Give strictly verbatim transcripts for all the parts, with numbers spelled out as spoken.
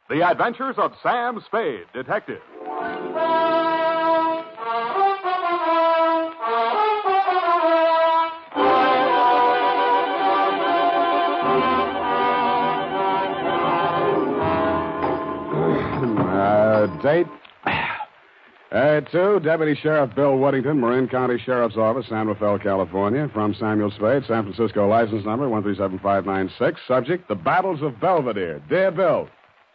The Adventures of Sam Spade, Detective. Uh, date? Uh, to Deputy Sheriff Bill Woodington, Marin County Sheriff's Office, San Rafael, California. From Samuel Spade, San Francisco, license number one three seven five nine six. Subject, the Battles of Belvedere. Dear Bill.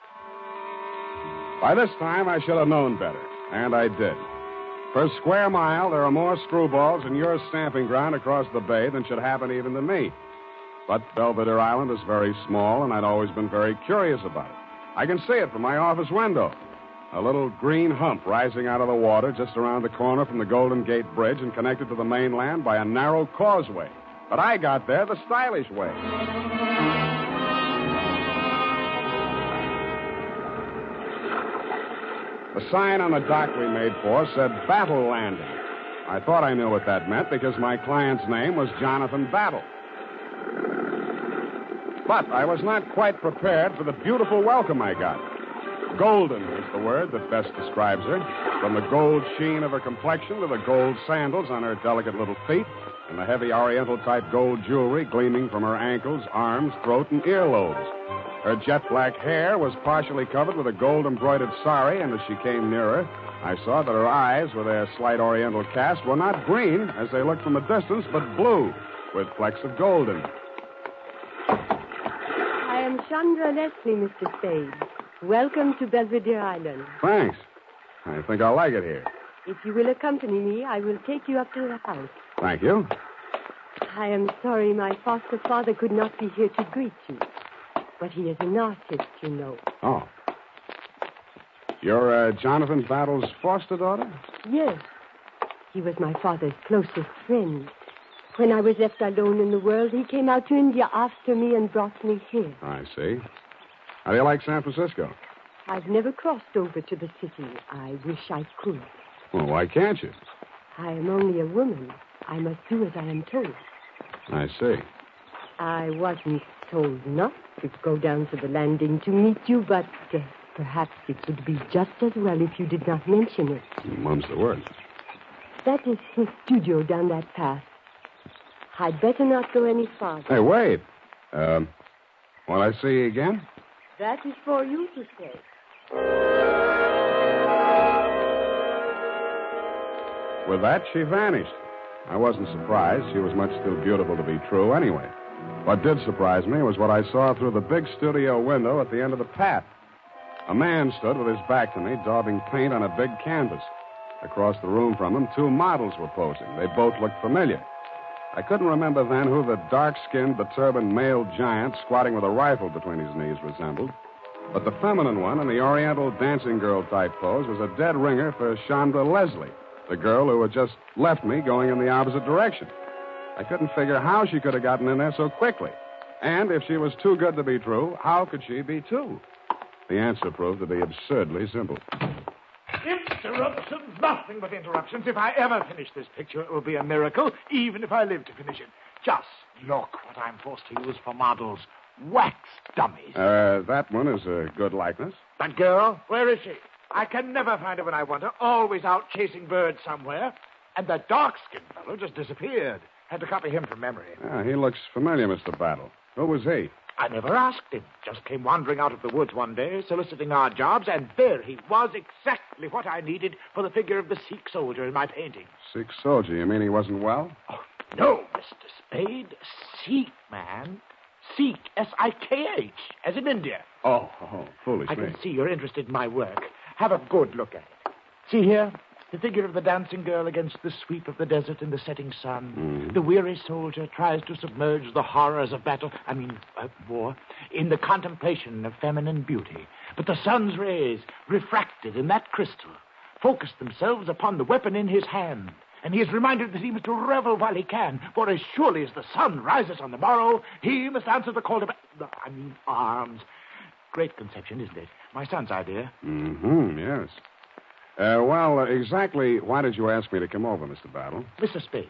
By this time, I should have known better, and I did. Per square mile, there are more screwballs in your stamping ground across the bay than should happen even to me. But Belvedere Island is very small, and I'd always been very curious about it. I can see it from my office window. A little green hump rising out of the water just around the corner from the Golden Gate Bridge and connected to the mainland by a narrow causeway. But I got there the stylish way. The sign on the dock we made for said Battle Landing. I thought I knew what that meant because my client's name was Jonathan Battle. But I was not quite prepared for the beautiful welcome I got. Golden is the word that best describes her. From the gold sheen of her complexion to the gold sandals on her delicate little feet and the heavy Oriental-type gold jewelry gleaming from her ankles, arms, throat, and earlobes. Her jet black hair was partially covered with a gold-embroidered sari, and as she came nearer, I saw that her eyes, with their slight Oriental cast, were not green, as they looked from a distance, but blue, with flecks of gold in them. I am Chandra Leslie, Mister Spade. Welcome to Belvedere Island. Thanks. I think I'll like it here. If you will accompany me, I will take you up to the house. Thank you. I am sorry my foster father could not be here to greet you. But he is an artist, you know. Oh. You're uh, Jonathan Battle's foster daughter? Yes. He was my father's closest friend. When I was left alone in the world, he came out to India after me and brought me here. I see. How do you like San Francisco? I've never crossed over to the city. I wish I could. Well, why can't you? I am only a woman. I must do as I am told. I see. I wasn't told not to go down to the landing to meet you, but uh, perhaps it would be just as well if you did not mention it. Mum's the word. That is his studio down that path. I'd better not go any farther. Hey, wait. Um, will I see you again? That is for you to say. With that, she vanished. I wasn't surprised. She was much too beautiful to be true anyway. What did surprise me was what I saw through the big studio window at the end of the path. A man stood with his back to me, daubing paint on a big canvas. Across the room from him, two models were posing. They both looked familiar. I couldn't remember then who the dark-skinned, beturbaned male giant squatting with a rifle between his knees resembled. But the feminine one in the Oriental dancing girl-type pose was a dead ringer for Chandra Leslie, the girl who had just left me going in the opposite direction. I couldn't figure how she could have gotten in there so quickly. And if she was too good to be true, how could she be too? The answer proved to be absurdly simple. Interruptions, nothing but interruptions. If I ever finish this picture, it will be a miracle, even if I live to finish it. Just look what I'm forced to use for models. Wax dummies. Uh, that one is a good likeness. That girl, where is she? I can never find her when I want her. Always out chasing birds somewhere. And that dark-skinned fellow just disappeared. Had to copy him from memory. Yeah, he looks familiar, Mister Battle. Who was he? I never asked him. Just came wandering out of the woods one day, soliciting odd jobs, and there he was, exactly what I needed for the figure of the Sikh soldier in my painting. Sikh soldier? You mean he wasn't well? Oh, no, Mister Spade. Sikh, man. Sikh, S I K H, as in India. Oh, oh, foolish I me. can see you're interested in my work. Have a good look at it. See here? The figure of the dancing girl against the sweep of the desert in the setting sun. Mm. The weary soldier tries to submerge the horrors of battle, I mean, uh, war, in the contemplation of feminine beauty. But the sun's rays, refracted in that crystal, focus themselves upon the weapon in his hand. And he is reminded that he must revel while he can, for as surely as the sun rises on the morrow, he must answer the call to... Ba- I mean, arms. Great conception, isn't it? My son's idea. Mm-hmm, yes. Uh, well, uh, exactly why did you ask me to come over, Mister Battle? Mister Spade,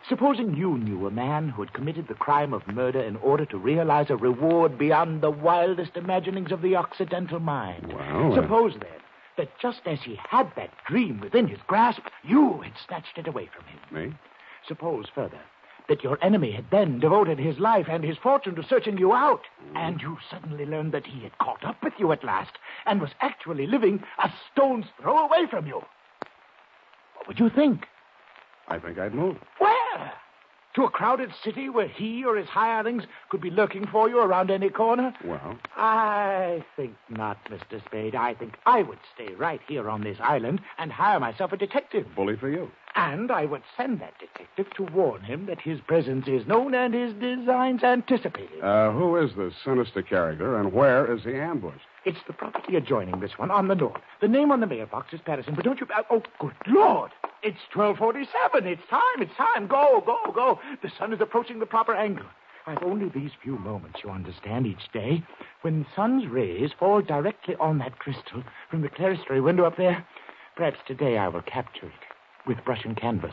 Supposing you knew a man who had committed the crime of murder in order to realize a reward beyond the wildest imaginings of the Occidental mind. Well, uh... Suppose, then, that just as he had that dream within his grasp, you had snatched it away from him. Me? Suppose, further, that your enemy had then devoted his life and his fortune to searching you out, Mm. and you suddenly learned that he had caught up with you at last and was actually living a stone's throw away from you. What would you think? I think I'd move. Where? To a crowded city where he or his hirelings could be lurking for you around any corner? Well, I think not, Mister Spade. I think I would stay right here on this island and hire myself a detective. bully for you. And I would send that detective to warn him that his presence is known and his designs anticipated. Uh, who is this sinister character, and where is he ambushed? It's the property adjoining this one on the north. The name on the mailbox is Patterson, but don't you... Uh, oh, good Lord! It's twelve forty-seven. It's time. It's time. Go, go, go. The sun is approaching the proper angle. I've only these few moments, you understand, each day. When the sun's rays fall directly on that crystal from the clerestory window up there, perhaps today I will capture it with brush and canvas.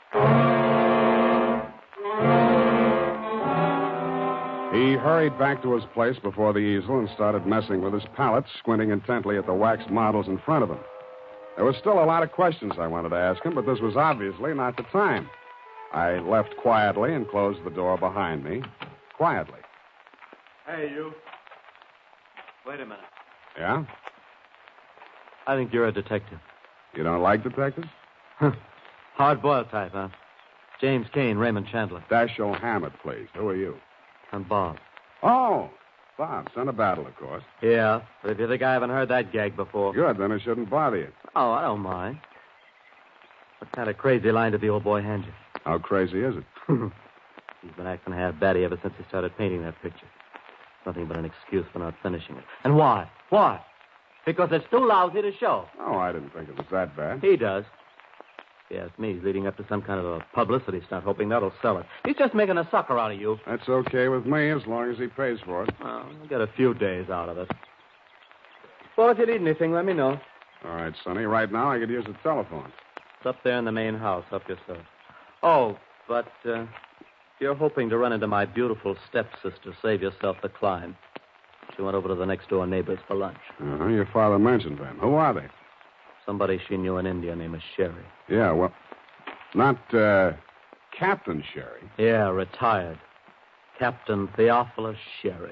He hurried back to his place before the easel and started messing with his palette, squinting intently at the wax models in front of him. There was still a lot of questions I wanted to ask him, but this was obviously not the time. I left quietly and closed the door behind me. Quietly. Hey, you. Wait a minute. Yeah? I think you're a detective. You don't like detectives? Hard-boiled type, huh? James Kane, Raymond Chandler. Dashiell Hammett, please. Who are you? I'm Bob. Oh, Bob, son of battle, of course. Yeah, but if you think I haven't heard that gag before... Good, then it shouldn't bother you. Oh, I don't mind. What kind of crazy line did the old boy hand you? How crazy is it? He's been acting half batty ever since he started painting that picture. Nothing but an excuse for not finishing it. And why? Why? Because it's too lousy to show. Oh, I didn't think it was that bad. He does. If you ask me, he's leading up to some kind of a publicity stunt, hoping that'll sell it. He's just making a sucker out of you. That's okay with me as long as he pays for it. Well, we'll get a few days out of it. Well, if you need anything, let me know. All right, Sonny. Right now, I could use a telephone. It's up there in the main house. Help yourself. Oh, but uh, if you're hoping to run into my beautiful stepsister, save yourself the climb. She went over to the next-door neighbors for lunch. Uh-huh. Your father mentioned them. Who are they? Somebody she knew in India named Sherry. Yeah, well, not uh, Captain Sherry. Yeah, retired. Captain Theophilus Sherry.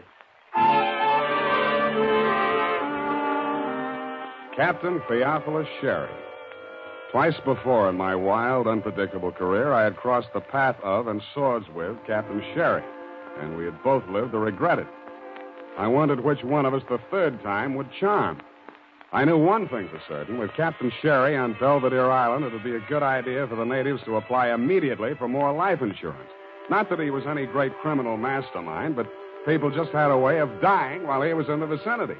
Captain Theophilus Sherry. Twice before in my wild, unpredictable career, I had crossed the path of and swords with Captain Sherry, and we had both lived to regret it. I wondered which one of us the third time would charm. I knew one thing for certain. With Captain Sherry on Belvedere Island, it would be a good idea for the natives to apply immediately for more life insurance. Not that he was any great criminal mastermind, but people just had a way of dying while he was in the vicinity.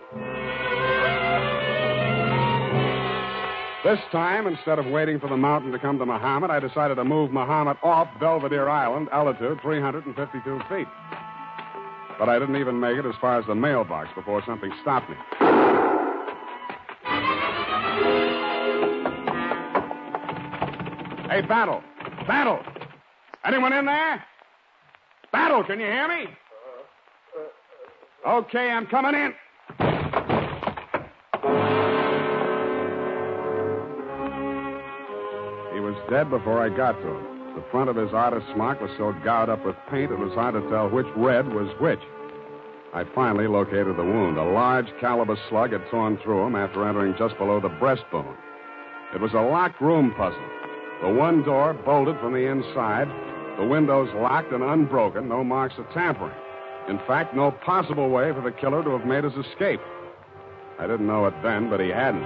This time, instead of waiting for the mountain to come to Muhammad, I decided to move Muhammad off Belvedere Island, altitude three hundred fifty-two feet. But I didn't even make it as far as the mailbox before something stopped me. Hey, Battle! Battle! Anyone in there? Battle, can you hear me? Okay, I'm coming in. He was dead before I got to him. The front of his artist's smock was so gouged up with paint it was hard to tell which red was which. I finally located the wound. A large caliber slug had torn through him after entering just below the breastbone. It was a locked room puzzle. The one door bolted from the inside, the windows locked and unbroken, no marks of tampering. In fact, no possible way for the killer to have made his escape. I didn't know it then, but he hadn't.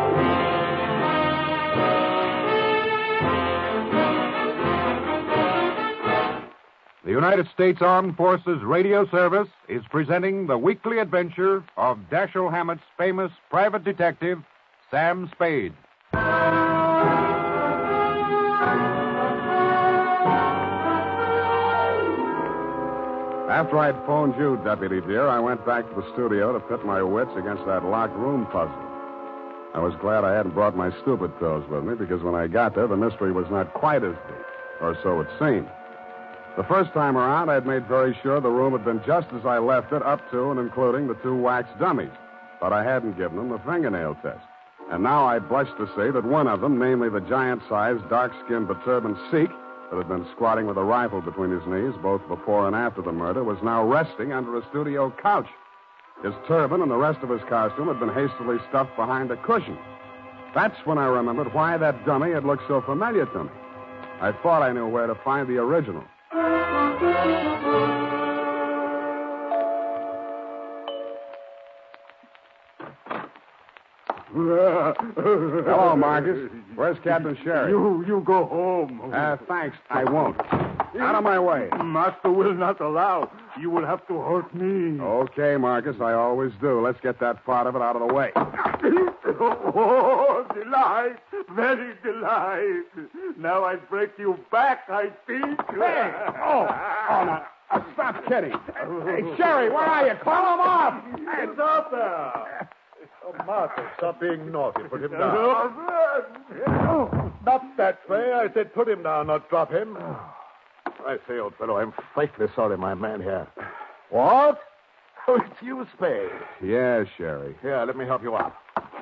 The United States Armed Forces Radio Service is presenting the weekly adventure of Dashiell Hammett's famous private detective, Sam Spade. After I'd phoned you, Deputy dear, I went back to the studio to pit my wits against that locked room puzzle. I was glad I hadn't brought my stupid pills with me, because when I got there, the mystery was not quite as deep, or so it seemed. The first time around, I'd made very sure the room had been just as I left it, up to and including the two wax dummies. But I hadn't given them the fingernail test. And now I blush to say that one of them, namely the giant-sized, dark-skinned, beturbaned Sikh that had been squatting with a rifle between his knees both before and after the murder, was now resting under a studio couch. His turban and the rest of his costume had been hastily stuffed behind a cushion. That's when I remembered why that dummy had looked so familiar to me. I thought I knew where to find the original. Hello, Marcus. Where's Captain Sherry? You you go home. Uh, thanks. I won't. Out of my way. Master will not allow. You will have to hurt me. Okay, Marcus. I always do. Let's get that part of it out of the way. Oh, delight. Very delight. Now I break you back, I think. Hey! Oh, oh, now, uh, stop kidding. Hey, Sherry, where are you? Call him off. Hey, stop there. Oh, Marcus, stop being naughty. Put him down. Not that way. I said put him down, not drop him. I say, old fellow, I'm frightfully sorry my man here. What? Oh, it's you, Spade. Yeah, Sherry. Here, let me help you up.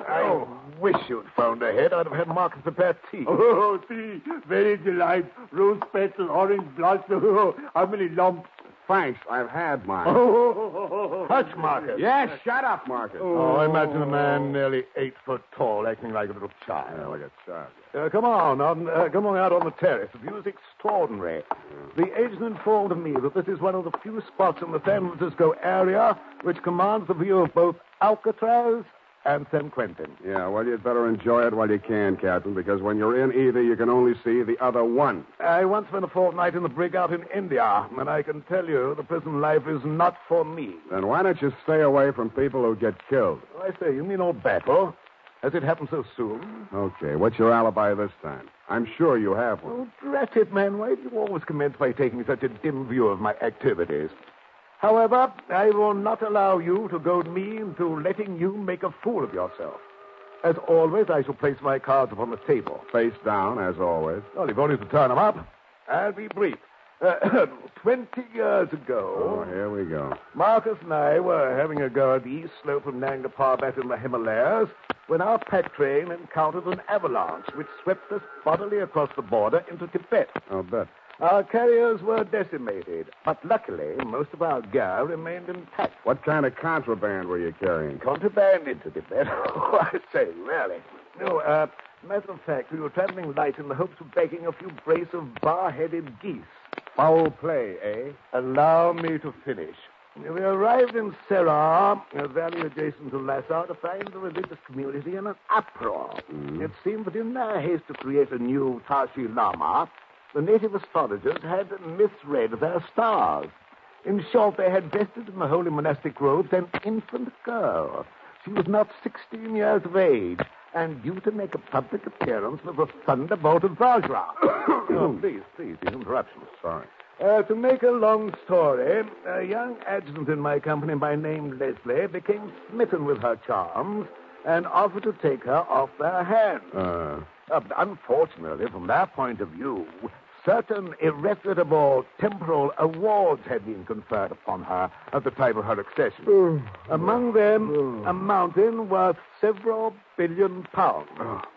I wish you'd phoned ahead. I'd have had Marcus prepare tea. Oh, tea. Very delight. Rose petal, orange blossom. Oh, how many lumps? Thanks. I've had mine. Oh, Hush, Marcus. Yes, shut up, Marcus. Oh, imagine a man nearly eight foot tall acting like a little child. Yeah, like a child. Uh, come on, on uh, come on out on the terrace. The view's extraordinary. The agent informed me that this is one of the few spots in the San Francisco area which commands the view of both Alcatraz and San Quentin. Yeah, well, you'd better enjoy it while you can, Captain, because when you're in either, you can only see the other one. I once spent a fortnight in the brig out in India, and I can tell you the prison life is not for me. Then why don't you stay away from people who get killed? I say, you mean old battle? Has it happened so soon? Okay, what's your alibi this time? I'm sure you have one. Oh, drat it, man. Why do you always commence by taking such a dim view of my activities? However, I will not allow you to goad me into letting you make a fool of yourself. As always, I shall place my cards upon the table. Face down, as always. Well, you've only to turn them up. I'll be brief. Uh, Twenty years ago... Oh, here we go. Marcus and I were having a go at the east slope of Nanga Parbat in the Himalayas when our pack train encountered an avalanche which swept us bodily across the border into Tibet. I'll bet. Our carriers were decimated, but luckily most of our gear remained intact. What kind of contraband were you carrying? Contraband into Tibet? Oh, I say, really. No, uh, matter of fact, we were traveling light in the hopes of bagging a few brace of bar-headed geese. Foul play, eh? Allow me to finish. We arrived in Serra, a valley adjacent to Lhasa, to find the religious community in an uproar. Mm. It seemed that in their haste to create a new Tashi Lama, the native astrologers had misread their stars. In short, they had vested in the holy monastic robes an infant girl. She was not sixteen years of age, and due to make a public appearance with a thunderbolt of Vajra. Oh, please, please, these interruptions. Sorry. Uh, to make a long story, a young adjutant in my company by name Leslie became smitten with her charms and offered to take her off their hands. Uh, Uh, unfortunately, from their point of view, certain irrefutable temporal awards had been conferred upon her at the time of her accession. Among them, a mountain worth several billion pounds.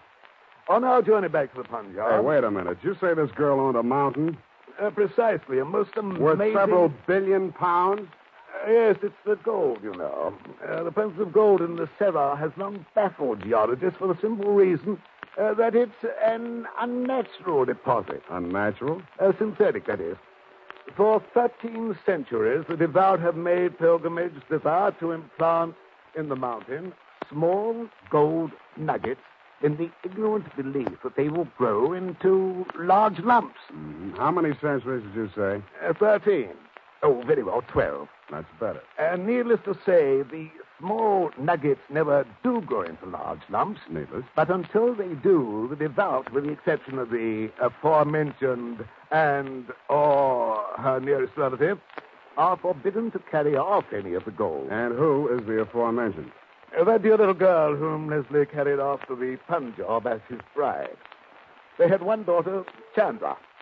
On our journey back to the Punjab... hey, wait a minute. Did you say this girl owned a mountain? Uh, precisely, a most amazing... Worth several billion pounds? Uh, yes, it's the gold, you know. Uh, the presence of gold in the Serra has long baffled geologists for the simple reason uh, that it's an unnatural deposit. Unnatural? Uh, synthetic, that is. For thirteen centuries, the devout have made pilgrimage thither to implant in the mountain small gold nuggets in the ignorant belief that they will grow into large lumps. Mm-hmm. How many centuries did you say? Uh, Thirteen. Oh, very well, twelve. That's better. And needless to say, the small nuggets never do grow into large lumps. Needless. But until they do, the devout, with the exception of the aforementioned and or her nearest relative, are forbidden to carry off any of the gold. And who is the aforementioned? Uh, that dear little girl whom Leslie carried off to the Punjab as his bride. They had one daughter, Chandra.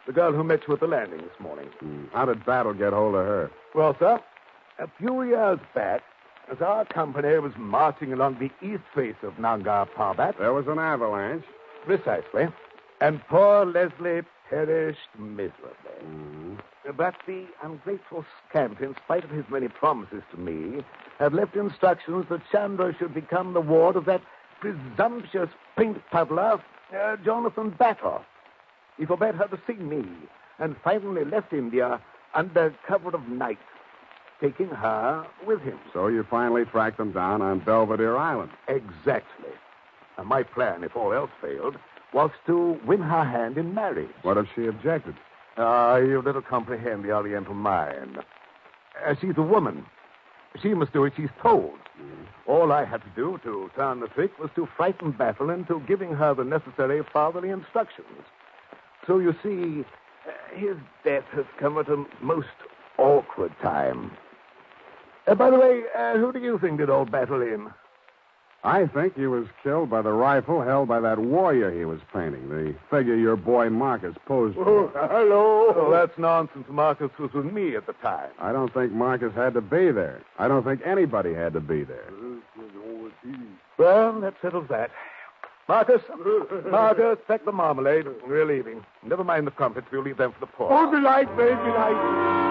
The girl who met you at the landing this morning. Hmm. How did Battle get hold of her? Well, sir, a few years back, as our company was marching along the east face of Nanga Parbat... There was an avalanche. Precisely. And poor Leslie perished miserably. Mm-hmm. But the ungrateful scamp, in spite of his many promises to me, had left instructions that Chandra should become the ward of that presumptuous paint puddler, uh, Jonathan Battle. He forbade her to see me, and finally left India under cover of night, taking her with him. So you finally tracked them down on Belvedere Island. Exactly. And my plan, if all else failed, was to win her hand in marriage. What if she objected? Ah, you little comprehend the Oriental mind. Uh, she's a woman. She must do as she's told. Mm. All I had to do to turn the trick was to frighten Battle into giving her the necessary fatherly instructions. So you see, uh, his death has come at a most awkward time. Uh, by the way, uh, who do you think did old Battle in? I think he was killed by the rifle held by that warrior he was painting, the figure your boy Marcus posed for. Oh, hello. Oh, that's nonsense. Marcus was with me at the time. I don't think Marcus had to be there. I don't think anybody had to be there. Well, that settles that. Marcus, Marcus, pack the marmalade. We're leaving. Never mind the crumpets. We'll leave them for the poor. Oh, delight, very delight.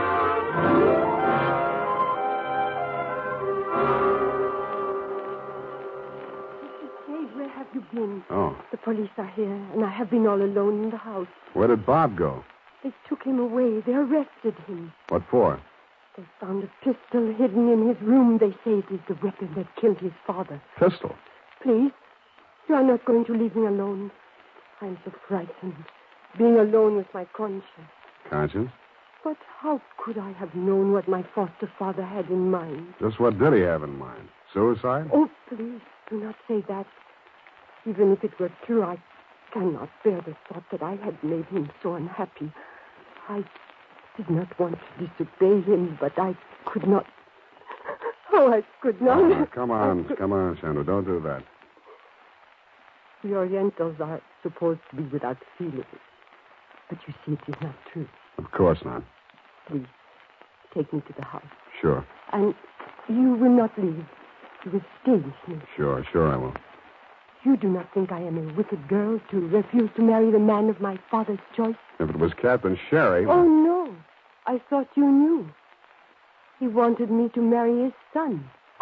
Where have you been? Oh. The police are here, and I have been all alone in the house. Where did Bob go? They took him away. They arrested him. What for? They found a pistol hidden in his room. They say it is the weapon that killed his father. Pistol? Please, you are not going to leave me alone. I'm so frightened. Being alone with my conscience. Conscience? But how could I have known what my foster father had in mind? Just what did he have in mind? Suicide? Oh, please, do not say that. Even if it were true, I cannot bear the thought that I had made him so unhappy. I did not want to disobey him, but I could not. Oh, I could not. Oh, come on, come on, Chandra. Don't do that. The Orientals are supposed to be without feelings. But you see, it is not true. Of course not. Please, take me to the house. Sure. And you will not leave. You will stay with me. Sure, sure I will. You do not think I am a wicked girl to refuse to marry the man of my father's choice? If it was Captain Sherry... Oh, no. I thought you knew. He wanted me to marry his son.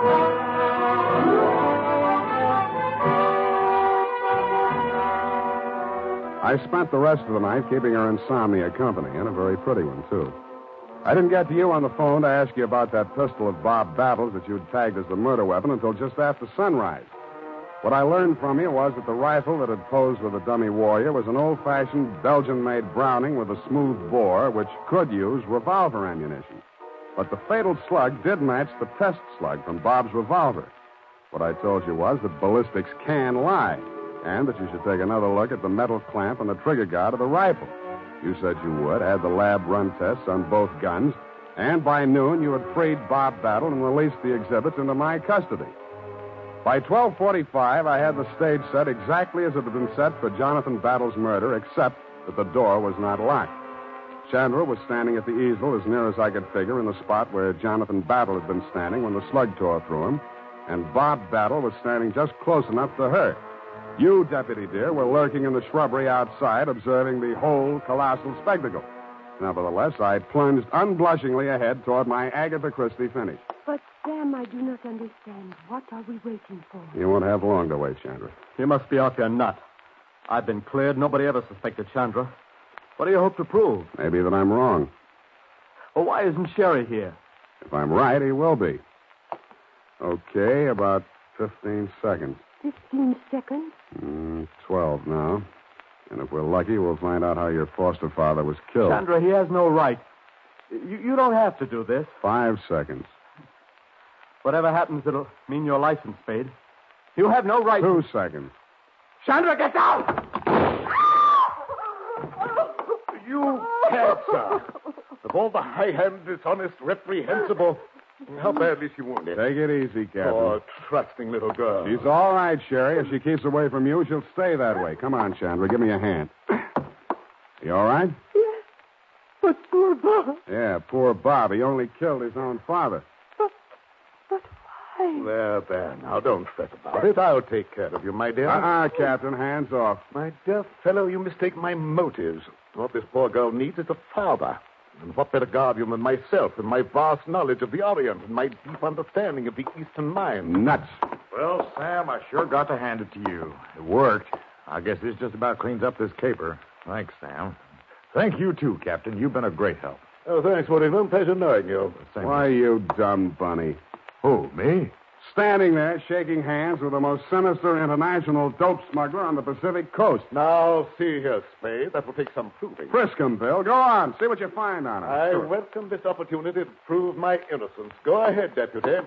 I spent the rest of the night keeping her insomnia company, and a very pretty one, too. I didn't get to you on the phone to ask you about that pistol of Bob Battle's that you'd tagged as the murder weapon until just after sunrise. What I learned from you was that the rifle that had posed with the dummy warrior was an old-fashioned Belgian-made Browning with a smooth bore, which could use revolver ammunition. But the fatal slug did match the test slug from Bob's revolver. What I told you was that ballistics can lie, and that you should take another look at the metal clamp and the trigger guard of the rifle. You said you would, had the lab run tests on both guns, and by noon you had freed Bob Battle and released the exhibits into my custody. By twelve forty-five, I had the stage set exactly as it had been set for Jonathan Battle's murder, except that the door was not locked. Chandra was standing at the easel as near as I could figure in the spot where Jonathan Battle had been standing when the slug tore through him, and Bob Battle was standing just close enough to her. You, Deputy dear, were lurking in the shrubbery outside, observing the whole colossal spectacle. Nevertheless, I plunged unblushingly ahead toward my Agatha Christie finish. But, Sam, I do not understand. What are we waiting for? You won't have long to wait, Chandra. You must be off your nut. I've been cleared. Nobody ever suspected Chandra. What do you hope to prove? Maybe that I'm wrong. Well, why isn't Sherry here? If I'm right, he will be. Okay, about fifteen seconds. Fifteen seconds? Mm, Twelve now. And if we're lucky, we'll find out how your foster father was killed. Chandra, he has no right. You, you don't have to do this. Five seconds. Whatever happens, it'll mean your license fade. You have no right... Two seconds. Chandra, get down! You can't, sir. Of all the high-handed, dishonest, reprehensible... How badly is she wounded? Take it easy, Captain. Oh, trusting little girl. She's all right, Sherry. If she keeps away from you, she'll stay that way. Come on, Chandra. Give me a hand. You all right? Yes. But poor Bob. Yeah, poor Bob. He only killed his own father. But, but why? There, there. Now, don't fret about it. I'll take care of you, my dear. Uh-uh, Captain. Hands off. My dear fellow, you mistake my motives. What this poor girl needs is a father. And what better guardian than myself and my vast knowledge of the Orient and my deep understanding of the Eastern mind? Nuts. Well, Sam, I sure got to hand it to you. It worked. I guess this just about cleans up this caper. Thanks, Sam. Thank you, too, Captain. You've been a great help. Oh, thanks, Whittington. Pleasure knowing you. Same Why, you dumb bunny. Who, me? Standing there, shaking hands with the most sinister international dope smuggler on the Pacific coast. Now, see here, Spade. That will take some proving. Frisk him, Bill. Go on. See what you find on him. I Sure. welcome this opportunity to prove my innocence. Go ahead, Deputy.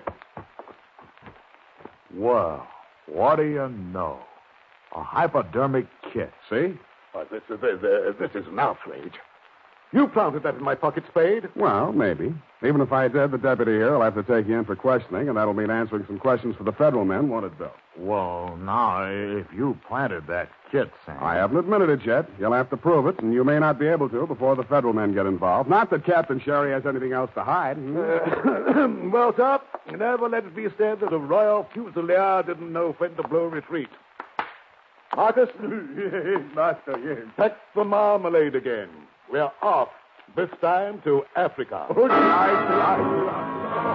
Well, what do you know? A hypodermic kit. See? Why, this, is, this, this is an outrage. You planted that in my pocket, Spade. Well, maybe. Even if I did, the deputy here will have to take you in for questioning, and that'll mean answering some questions for the federal men, won't it, Bill? Well, now, if you planted that kit, Sam... I haven't admitted it yet. You'll have to prove it, and you may not be able to before the federal men get involved. Not that Captain Sherry has anything else to hide. Uh, well, sir, never let it be said that a royal fusilier didn't know when to blow retreat. Marcus? Yes, master, yes. Pack the marmalade again. We're off, this time to Africa. Oh, nice, nice, nice.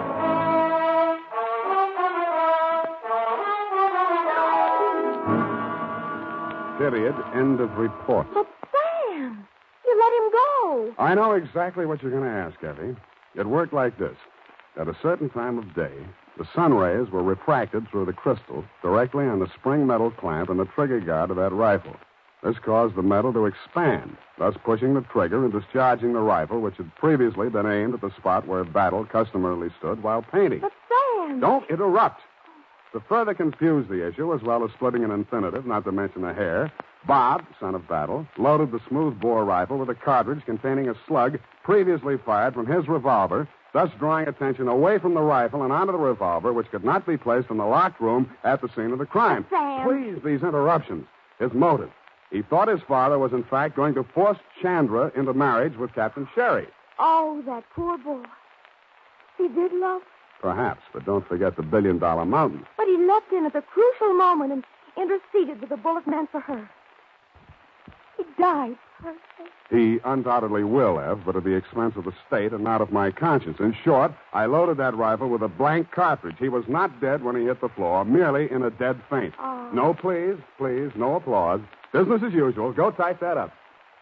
Period. End of report. But Sam, you let him go. I know exactly what you're going to ask, Effie. It worked like this. At a certain time of day, the sun rays were refracted through the crystal directly on the spring metal clamp and the trigger guard of that rifle. This caused the metal to expand, thus pushing the trigger and discharging the rifle, which had previously been aimed at the spot where Battle customarily stood while painting. But Sam... Don't interrupt. To further confuse the issue, as well as splitting an infinitive, not to mention a hair, Bob, son of Battle, loaded the smoothbore rifle with a cartridge containing a slug previously fired from his revolver, thus drawing attention away from the rifle and onto the revolver, which could not be placed in the locked room at the scene of the crime. But Sam... Please, these interruptions. His motive. He thought his father was, in fact, going to force Chandra into marriage with Captain Sherry. Oh, that poor boy. He did love her. Perhaps, but don't forget the billion-dollar mountain. But he left him at the crucial moment and interceded with the bullet meant for her. He died for her sake. He undoubtedly will have, but at the expense of the state and not of my conscience. In short, I loaded that rifle with a blank cartridge. He was not dead when he hit the floor, merely in a dead faint. Oh. No please, please, no applause. Business as usual. Go type that up.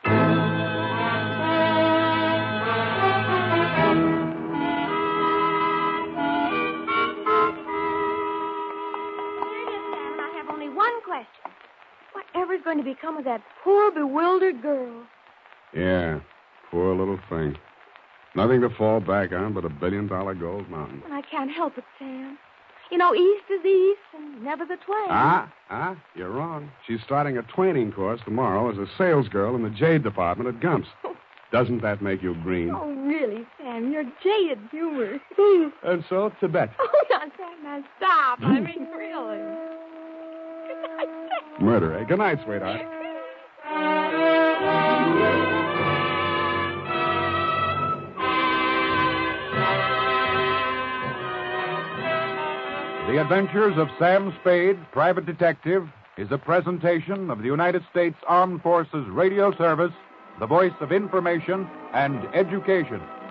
Whatever's going to become of that poor, bewildered girl? Yeah, poor little thing. Nothing to fall back on but a billion-dollar gold mountain. I can't help it, Sam. You know, east is east and never the twain. Ah, ah, you're wrong. She's starting a twaining course tomorrow as a salesgirl in the jade department at Gump's. Doesn't that make you green? Oh, really, Sam? You're jaded humor. And so, Tibet. Oh, now, Sam, now stop. I mean, really. Murder, eh? Good night, sweetheart. The Adventures of Sam Spade, Private Detective, is a presentation of the United States Armed Forces Radio Service, the voice of information and education.